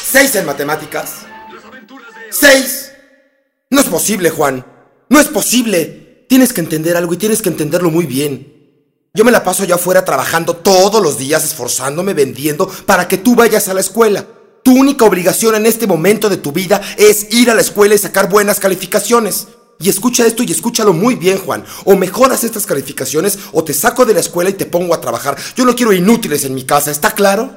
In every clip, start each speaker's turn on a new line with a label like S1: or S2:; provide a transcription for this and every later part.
S1: ¿6 en matemáticas? ¡6! No es posible, Juan. No es posible. Tienes que entender algo y tienes que entenderlo muy bien. Yo me la paso allá afuera trabajando todos los días, esforzándome, vendiendo, para que tú vayas a la escuela. Tu única obligación en este momento de tu vida es ir a la escuela y sacar buenas calificaciones. Y escucha esto y escúchalo muy bien, Juan. O mejoras estas calificaciones o te saco de la escuela y te pongo a trabajar. Yo no quiero inútiles en mi casa, ¿está claro?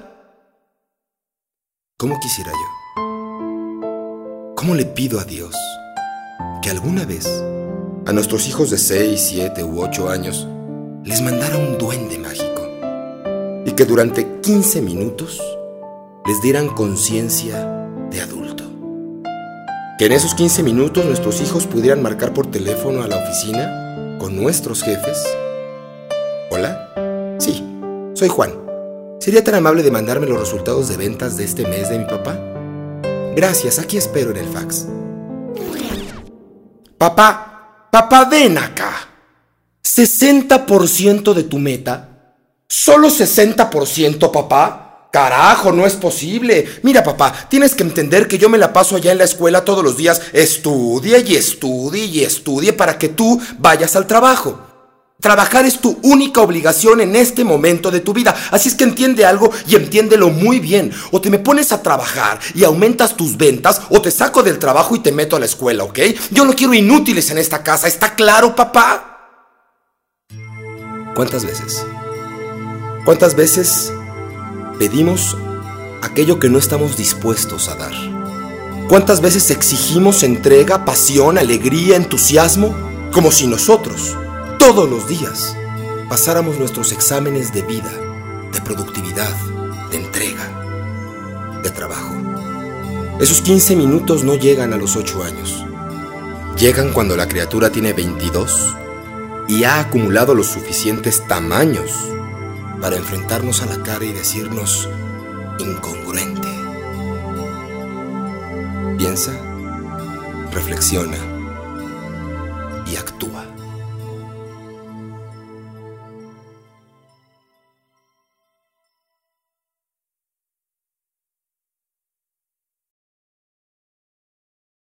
S1: ¿Cómo quisiera yo? ¿Cómo le pido a Dios que alguna vez a nuestros hijos de 6, 7 u 8 años les mandara un duende mágico y que durante 15 minutos les dieran conciencia de adulto? Que en esos 15 minutos nuestros hijos pudieran marcar por teléfono a la oficina con nuestros jefes. ¿Hola? Sí, soy Juan. ¿Sería tan amable de mandarme los resultados de ventas de este mes de mi papá? Gracias, aquí espero en el fax. Papá, ven acá. 60% de tu meta. ¿Solo 60%, papá? Carajo, no es posible. Mira, papá, tienes que entender que yo me la paso allá en la escuela todos los días. Estudie y estudie y estudie para que tú vayas al trabajo. Trabajar es tu única obligación en este momento de tu vida. Así es que entiende algo y entiéndelo muy bien. O te me pones a trabajar y aumentas tus ventas, o te saco del trabajo y te meto a la escuela, ¿ok? Yo no quiero inútiles en esta casa. ¿Está claro, papá? ¿Cuántas veces pedimos aquello que no estamos dispuestos a dar? ¿Cuántas veces exigimos entrega, pasión, alegría, entusiasmo? Como si nosotros todos los días pasáramos nuestros exámenes de vida, de productividad, de entrega, de trabajo. Esos 15 minutos no llegan a los 8 años. Llegan cuando la criatura tiene 22 y ha acumulado los suficientes tamaños para enfrentarnos a la cara y decirnos incongruente. Piensa, reflexiona y actúa.